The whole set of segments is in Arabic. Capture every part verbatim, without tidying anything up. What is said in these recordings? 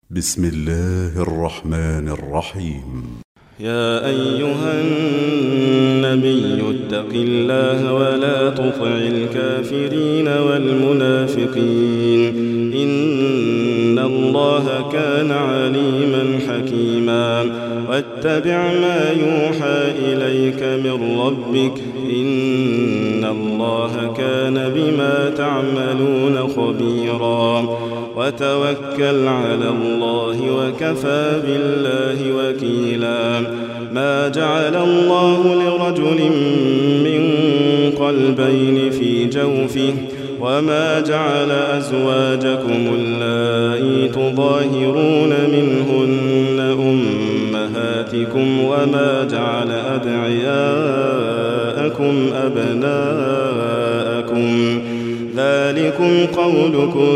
بسم الله الرحمن الرحيم. يا أيها النبي اتق الله ولا تطع الكافرين والمنافقين إن الله كان عليما حكيما واتبع ما يوحى إليك من ربك إن الله كان بما تعملون خبيرا وتوكل على الله وكفى بالله وكيلا ما جعل الله لرجل من قلبين في جوفه وما جعل أزواجكم اللائي تظاهرون منهن أمهاتكم وما جعل أدعياءكم أبناءكم ذلكم قولكم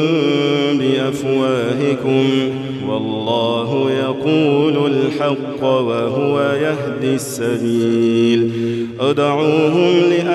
بأفواهكم والله يقول الحق وهو يهدي السبيل ادعوهم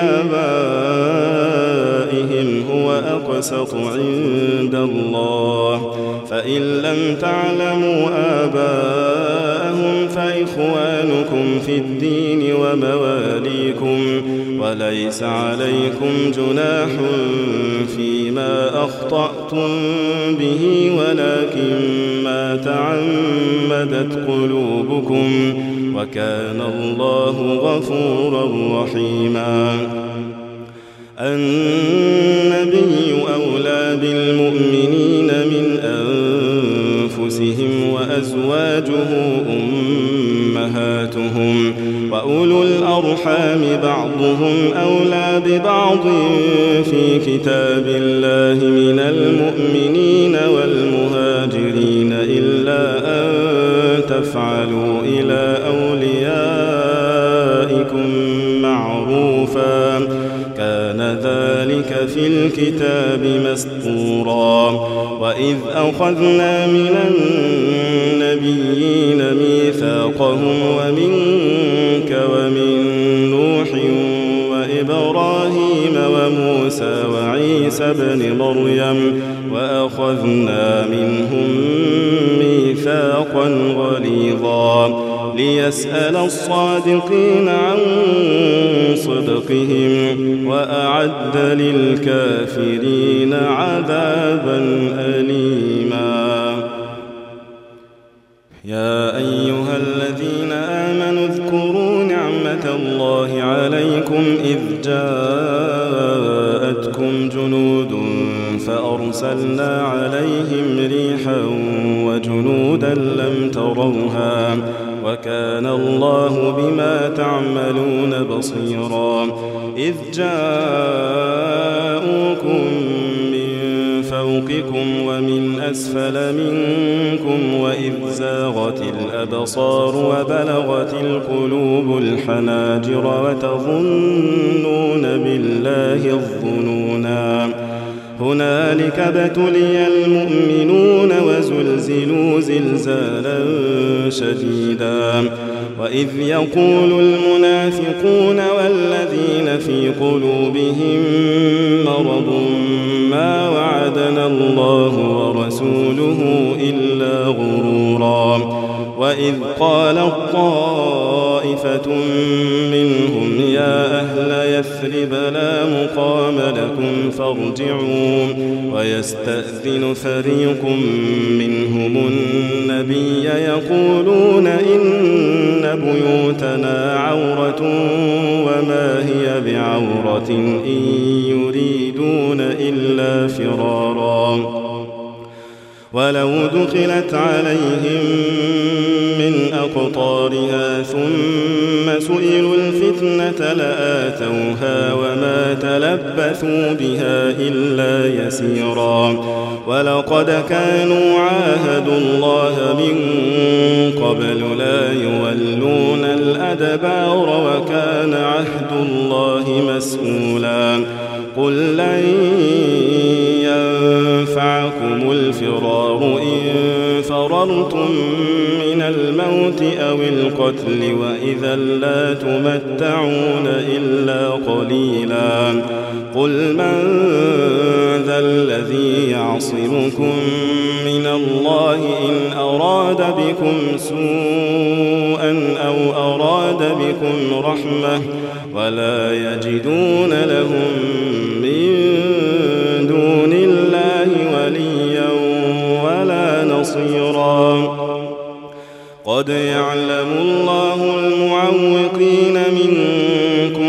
لآبائهم هو أقسط عند الله فإن لم تعلموا آباءهم فإخوانكم في الدين ومواليكم وليس عليكم جناح فيما أخطأتم به ولكن ما تعمدت قلوبكم وكان الله غفورا رحيما النبي أولى بالمؤمنين من أنفسهم وأزواجه أمهاتهم وأولو الأرحام بعضهم أولى ببعض في كتاب الله من المؤمنين والمهاجرين إلا أن تفعلوا إلى أوليائكم معروفا كان ذلك في الكتاب مسطورا وإذ أخذنا من النبيين ميثاقهم ومنك ومن نوح وإبراهيم وموسى وعيسى بن مريم وأخذنا منهم ميثاقا غليظا ليسأل الصادقين عن صدقهم وأعد للكافرين عذابا أليما يا أيها الذين آمنوا اذكروا نعمة الله عليكم إذ جاءتكم جنود فأرسلنا عليهم ريحا وجنودا لم تروها وكان الله بما تعملون بصيرا إذ جاءوكم من فوقكم ومن أسفل منكم وإذ زاغت الأبصار وبلغت القلوب الحناجر وتظنون بالله الظنونا هنالك ابتلي المؤمنون وزلزلوا زلزالا شديدا وإذ يقول المنافقون والذين في قلوبهم مرض ما وعدنا الله ورسوله إلا غرورا وإذ قالت طائفة منهم يا أهل يثرب لا مقام لكم فارجعوا ويستأذن فريق منهم النبي يقولون إن بيوتنا عورة وما هي بعورة إن يريدون إلا فرارا ولو دخلت عليهم من أقطارها ثم سئلوا الفتنة لآتوها وما تلبثوا بها إلا يسيرا ولقد كانوا عاهدوا الله من قبل لا يولون الأدبار وكان عهد الله مسؤولا قل لن ينفعكم الفرار إن فررتم من الموت أو القتل وإذا لا تمتعون إلا قليلا قل من ذا الذي يعصمكم من الله إن أراد بكم سوءا أو أراد بكم رحمة ولا يجدون لهم من دون الله وليا ولا نصيرا. قد يعلم الله المعوقين منكم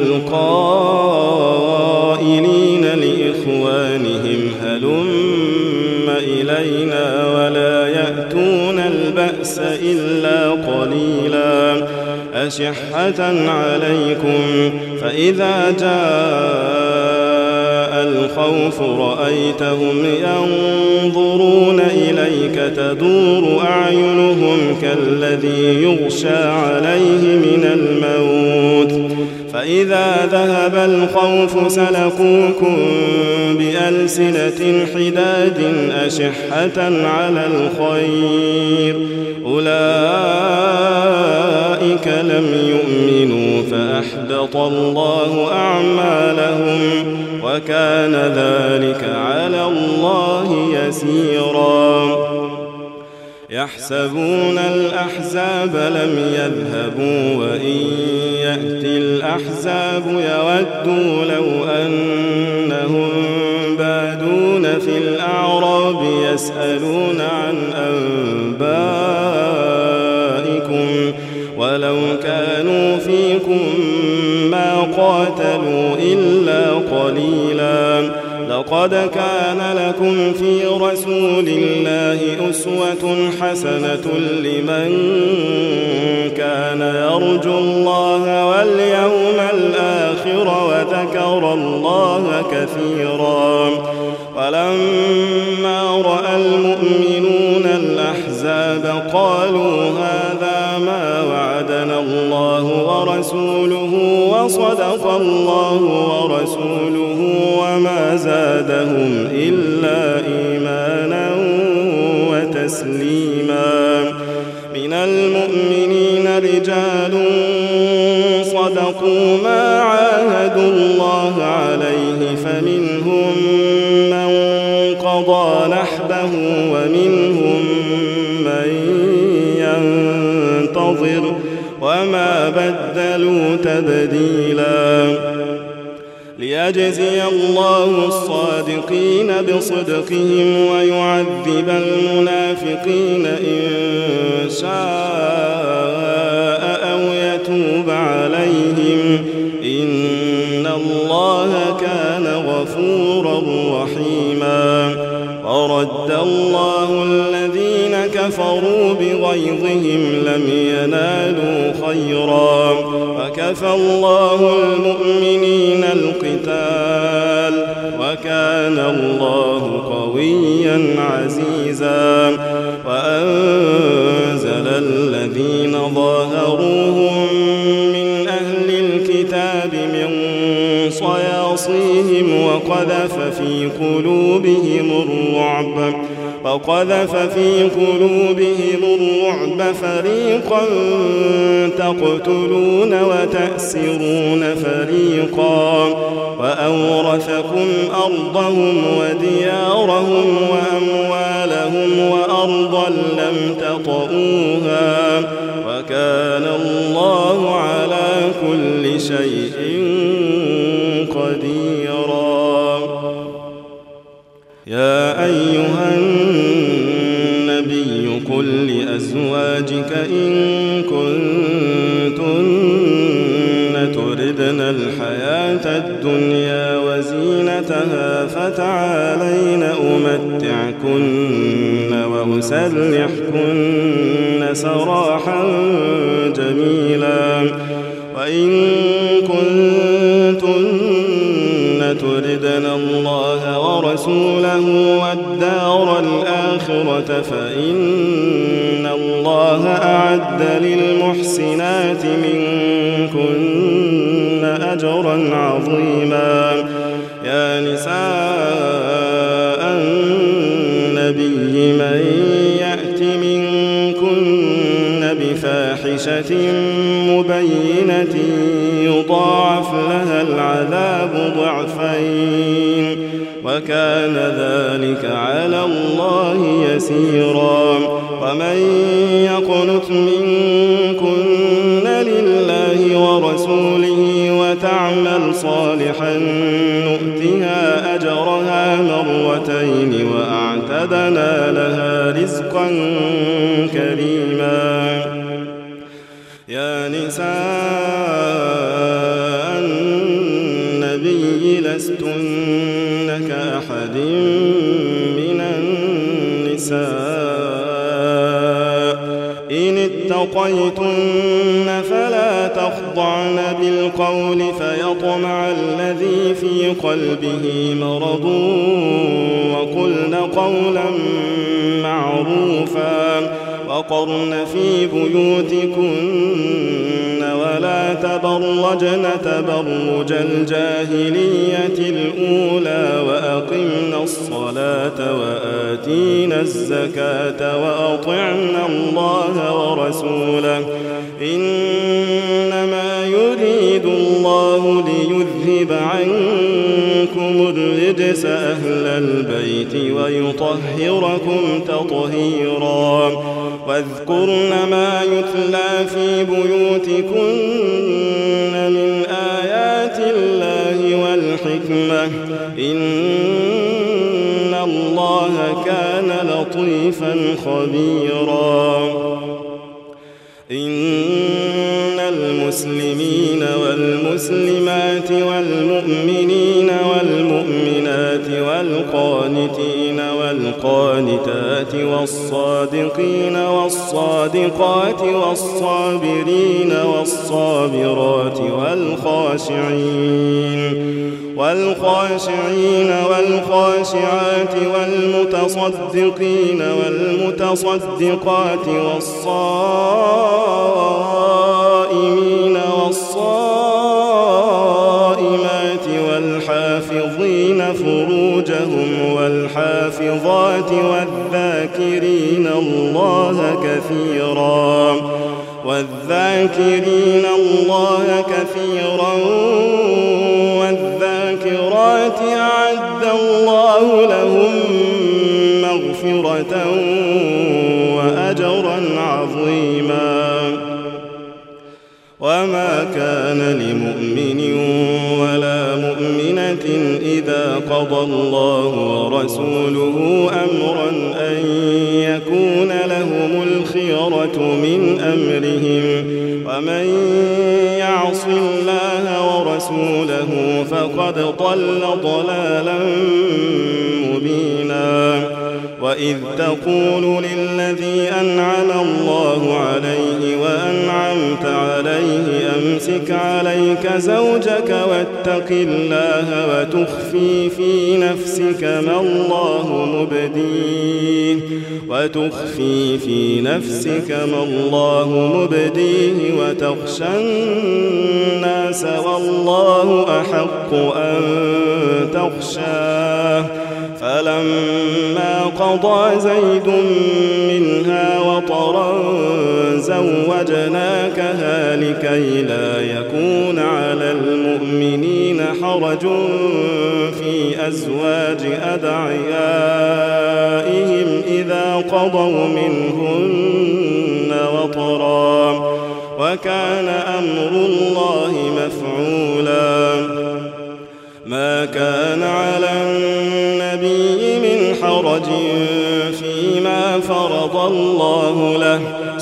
والقائلين لإخوانهم هلم إلينا ولا يأتون البأس إلا قليلا أشحة عليكم فإذا جاء الخوف رأيتهم ينظرون إليك تدور أعينهم كالذي يغشى عليه من الموت فإذا ذهب الخوف سلكوكم بألسنة حداد أشحة على الخير أولئك لم يؤمنوا فأحبط الله أعمالهم وكان ذلك على الله يسيرا. يحسبون الأحزاب لم يذهبوا وإن يأتي الأحزاب يودوا لو أنهم بادون في الأعراب يسألون عن أنبائكم ولو كانوا فيكم ما قاتلوا إلا قليلا. لقد كان لكم في رسول الله أسوة حسنة لمن كان يرجو الله واليوم الآخر وذكر الله كثيرا. ولما رأى المؤمنون الأحزاب قالوا هذا ما وعدنا الله ورسوله وصدق الله ورسوله وما زادهم إلا إيمانا وتسليما. من المؤمنين رجال صدقوا ما عاهدوا الله عليه فمنهم من قضى نحبه ومنهم من ينتظر وما بدلوا تبديلا. ليجزي الله الصادقين بصدقهم ويعذب المنافقين إن شاء أو يتوب عليهم إن الله كان غفورا رحيما. ورد الله الذين كفروا بغيظهم لم ينالوا خيرا وكفى الله المؤمنين القتال وكان الله قويا عزيزا. وأنزل الذين ظاهروهم من أهل الكتاب من صياصيهم وقذف في قلوبهم الرعب وقذف في قلوبهم الرعب فريقا تقتلون وتأسرون فريقا وأورثكم أرضهم وديارهم وأموالهم وأرضا لم تطئوها وكان الله على كل شيء قديرا. يا أيها النبي قل لأزواجك إن كنتن تردن الحياة الدنيا وزينتها فتعالين أمتعكن وأسرحكن سراحا جميلا. وإن كنتن تردن الله ورسوله والدار الآخرة فإن الله أعد للمحسنات منكن أجرا عظيما. يا نساء النبي من يأت منكن بفاحشة مبينة يضاعف لها العذاب ضعفين وكان ذلك على الله يسيرا. ومن يقنت منكن لله ورسوله وتعمل صالحا نؤتها أجرها مرتين وأعتدنا لها رزقا كريما. يا نساء النبي لستن كأحد من النساء إن اتقيتن فلا تخضعن بالقول فيطمع الذي في قلبه مرض وقلن قولا معروفا وقرن في بيوتكن ولا تبرجن تبرج الجاهلية الأولى وأقمن الصلاة وآتينا الزكاة وأطعن الله ورسوله إنما يريد الله ليذهب عنكم الرجس أهل البيت ويطهركم تطهيرا. واذكرن ما يتلى في بيوتكن من آيات الله والحكمة إن الله كان لطيفا خبيرا. إن المسلمين والمسلمات والمؤمنين والمؤمنات والقانتين والقانتات والصادقين والصادقات والصابرين والصابرات والخاشعين والخاشعين والخاشعات والمتصدقين والمتصدقات والصائمين والصائمات والحافظين فروجهم والحافظات والذاكرين الله كثيرا والذاكرين الله كثيرا والذاكرات أعد الله لهم مغفرة وأجرا عظيما. وما كان لمؤمن ولا مؤمنة إذا قضى الله ورسوله أمرا أن يكون لهم الخيرة من أمرهم ومن يعص الله ورسوله فقد ضل ضلالا مبينا. وإذ تقول للذي أنعم الله عليه وأنعمت عليه أمسك عليك زوجك واتق الله وتخفي في نفسك ما الله مبديه وتخفي في نفسك ما الله مبديه وتخشى الناس والله أحق أن تخشاه. فلما قضى زيد منها وطرا زوجناكها لكي لا يكون على المؤمنين حرج في أزواج أدعيائهم إذا قضوا منهن وطرا وكان أمر الله مفعولا. ما كان على النبي من حرج فيما فرض الله له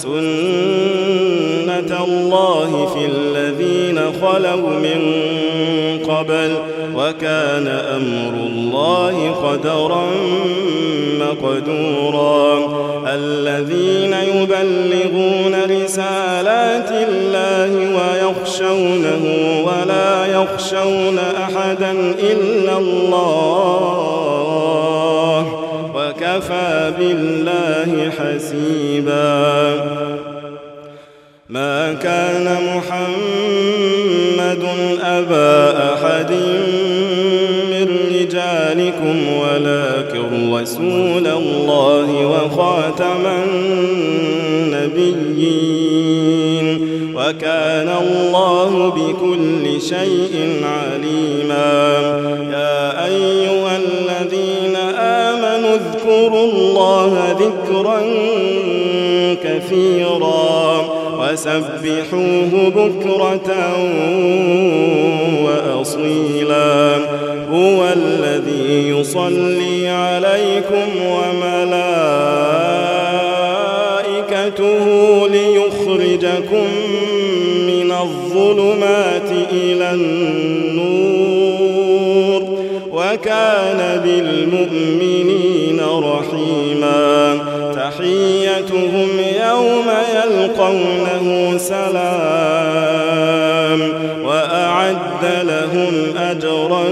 سنة الله في الذين خلوا من قبل وكان أمر الله قدرا مقدورا. الذين يبلغون رسالات الله ويخشونه ولا يخشون أحدا إلا الله وكفى بالله حسيبا. ما كان محمد أبا أحد من رجالكم ولكن رسول الله وخاتم النبيين وكان الله بكل شيء عليما. يا أيها الذين الله ذكرا كثيرا وسبحوه بكرة وأصيلا هو الذي يصلي عليكم وملائكته ليخرجكم من الظلمات إلى النور وكان بالمؤمنين رحيما تحيتهم يوم يلقونه سلام وأعد لهم أجرا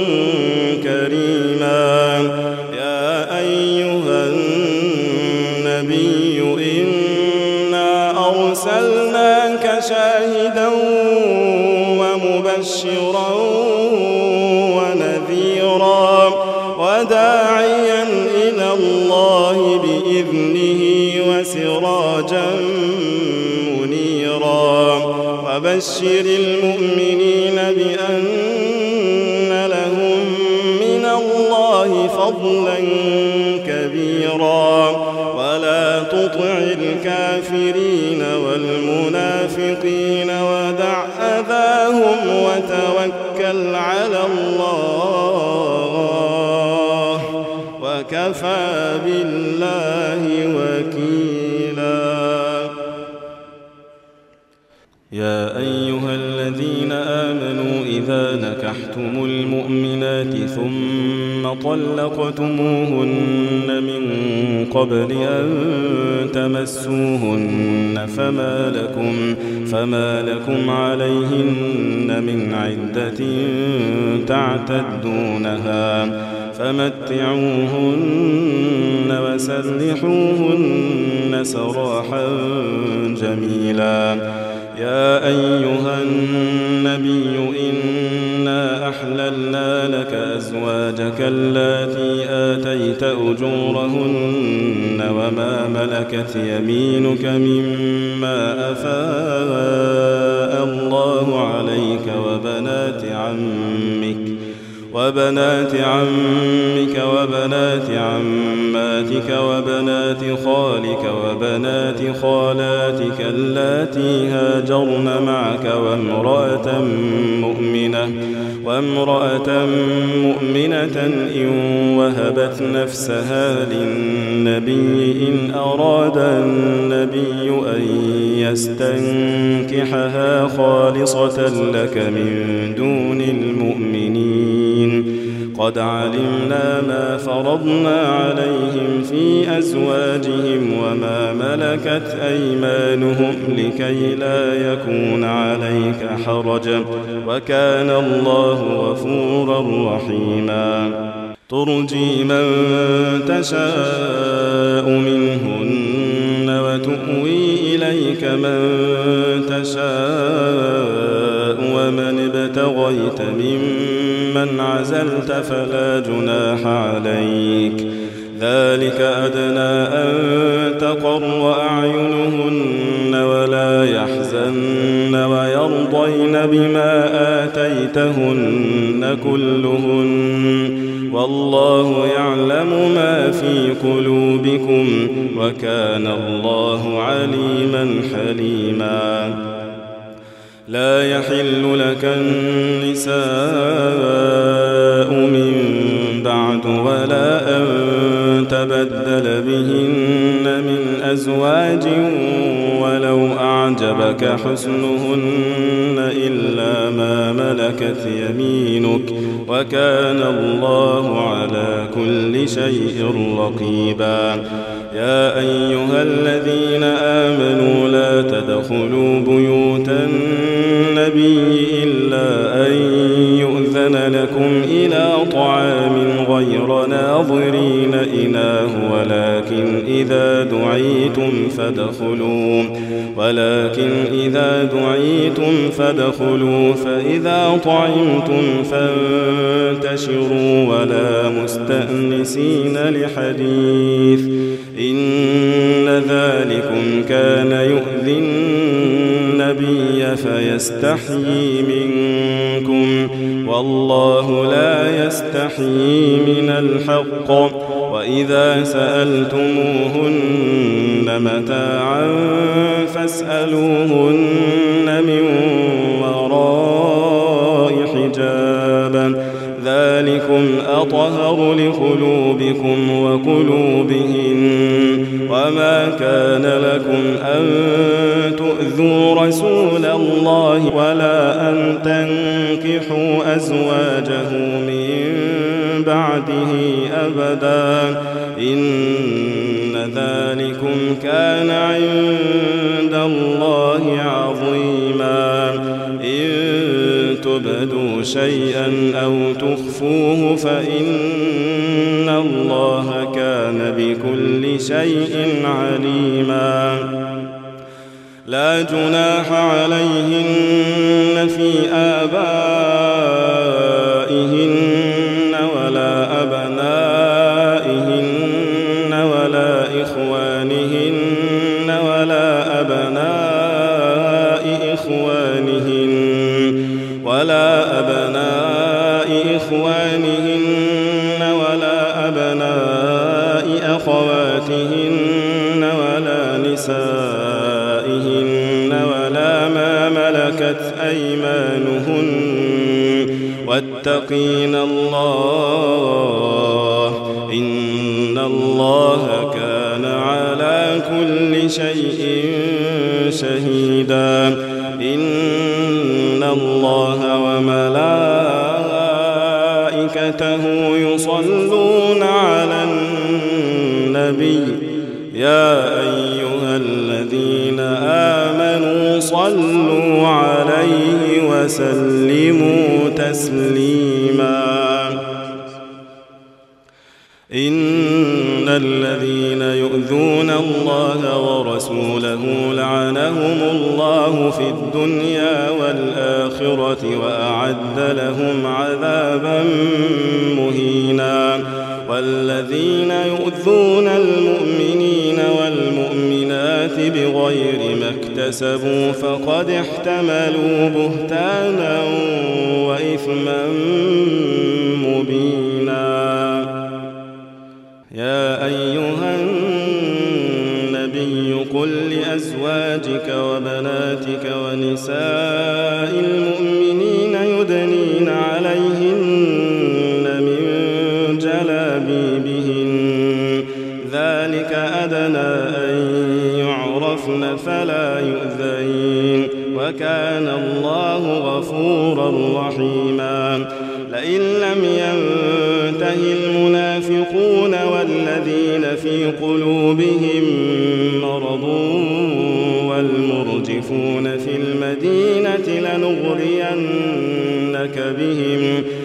كريما يا أيها النبي إنا أرسلناك شاهدا ومبشرا ونذيرا وداعيا إلى الله بإذنه وسراجا منيرا وبشر المؤمنين بأن لهم من الله فضلا كبيرا ولا تطع الكافرين والمنافقين ودع أذاهم وتوكل على الله وكفى بالله وكيلا يا أيها الذين آمنوا إذا نكحتم المؤمنات ثم طلقتموهن من قبل أن تمسوهن فما لكم, فما لكم عليهن من عدة تعتدونها فمتعوهن وسرحوهن سراحا جميلا يا أيها النبي إنا أحللنا لك أزواجك اللاتي آتيت أجورهن وما ملكت يمينك مما أفاء الله عليك وبنات عمك وبنات عمك وبنات عماتك وبنات خالك وبنات خالاتك اللاتي هاجرن معك وامرأة مؤمنة وامرأة مؤمنة إن وهبت نفسها للنبي إن أراد النبي أن يستنكحها خالصة لك من دون المؤمنين قد علمنا ما فرضنا عليهم في أزواجهم وما ملكت أيمانهم لكي لا يكون عليك حرج وكان الله غفورا رحيما ترجي من تشاء منهن وتؤوي إليك من تشاء ومن ابتغيت ممن عزلت فلا جناح عليك ذلك أدنى أن تقر أعينهن ولا يحزن ويرضين بما آتيتهن كلهن والله يعلم ما في قلوبكم وكان الله عليما حليما لا يحل لك النساء من بعد ولا أن تبدل بهن من أزواج ولو أعجبك حسنهن إلا ما ملكت يمينك وكان الله على كل شيء رقيبا يا أيها الذين آمنوا لا تدخلوا بيوت النبي إلا أن يؤذن لكم إلى طعام غير ناظرين إناه ولكن إذا دعيتم فادخلوا ولكن إذا دعيتم فادخلوا فإذا طعمتم فانتشروا ولا مستأنسين لحديث إن ذلكم كان يؤذي النبي فيستحيي منكم والله لا يستحيي من الحق وإذا سألتموهن متاعا فاسألوهن من وراء حجاب ذلكم أطهر لقلوبكم وقلوبهن وما كان لكم أن تؤذوا رسول الله ولا أن تنكحوا أزواجه من بعده أبدا إن ذلكم كان عند الله عظيما إن تبدوا شيئا أو تخفوه فإن الله كان بكل شيء عليما لا جناح عليهن في آبائهن ولا أبنائهن ولا إخوانهن ولا أبناء إخوانهن ولا أبناء إخوانهن ولا أبناء أخواتهن ولا نسائهن ولا ما ملكت أيمانهن واتقين الله إن الله كان على كل شيء شهيدا إن الله وملائكته يصلون على النبي يا أيها الذين آمنوا صلوا عليه وسلموا تسليما إن الذين يؤذون الله ورسوله لعنهم الله في الدنيا والآخرة وأعد لهم عذابا مهينا والذين يؤذون المؤمنين والمؤمنات بغير ما اكتسبوا فقد احتملوا بهتانا وإثما مبينا يا أيها النبي قل لأزواجك وبناتك ونساء المؤمنين يدنين عليهن من جلابيبهن ذلك أدنى أن يعرفن فلا يؤذين وكان الله غفورا رحيما لئن لم ينته المنافقون والذين في قلوبهم مرض والمرجفون في المدينة لنغرينك بهم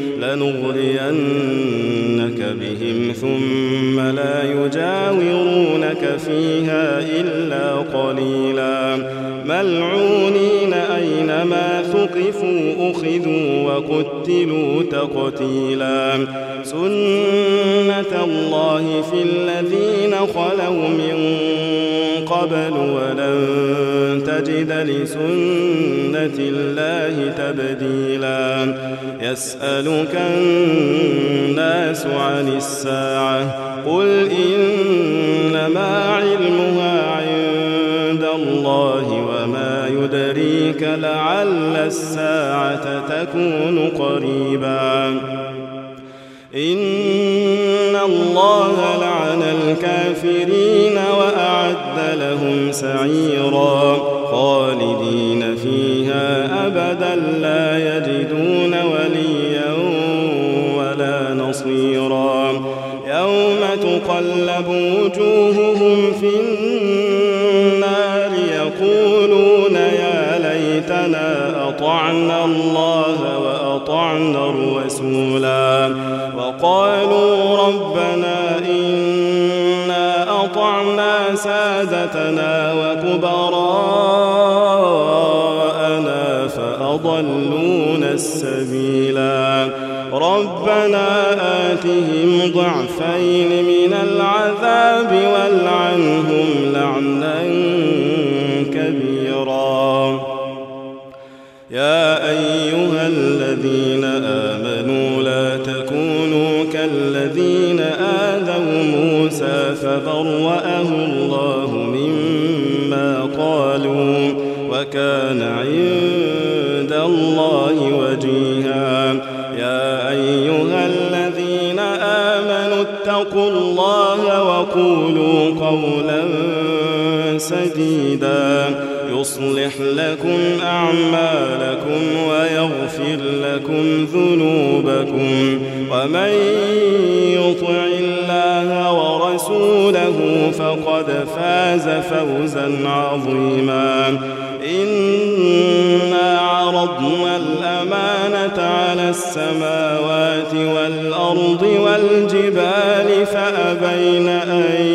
لنغرينك بهم ثم لا يجاورونك فيها إلا قليلا ملعونين أينما ثقفوا أخذوا وقتلوا تقتيلا سنة الله في الذين خلوا من قبل ولن تجد لسنة الله تبديلا يسألك الناس عن الساعة قل إنما علمها عند الله وما يدريك لعل الساعة تكون قريبا إن الله لعن الكافرين وأعد لهم سعيرا خالدين فيها أبدا لا يجدون وليا ولا نصيرا يوم تقلب وجوههم في النار يقولون يا ليتنا أطعنا الله وأطعنا الرسولا وقالوا ربنا إنا أطعنا سادتنا وكبراءنا فأضلونا السبيلا ربنا آتهم ضعفين من العذاب والعنهم لعنا كبيرا يا أيها الذين آمنوا فبرأه الله مما قالوا وكان عند الله وجيها. يا أيها الذين آمنوا اتقوا الله وقولوا قولا سديدا يصلح لكم أعمالكم ويغفر لكم ذنوبكم ومن يطع الله ورسوله فقد فاز فوزا عظيما. إنا عرضنا الأمانة على السماوات والأرض والجبال فأبين أن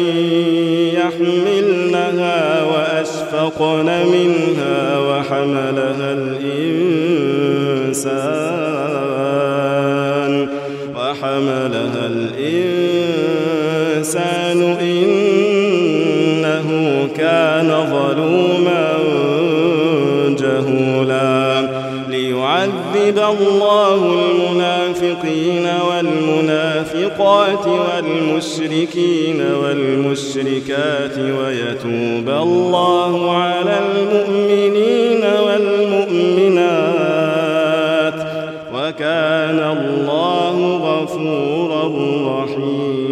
يحملنها وأشفقن منها وحملها الإنسان وحملها الإنسان إنه كان ظلوما جهولا. ليعذب الله المنافقين والمنافقات والمشركين والمشركات ويتوب الله على المؤمنين والمؤمنات وكان الله غفورا رحيما.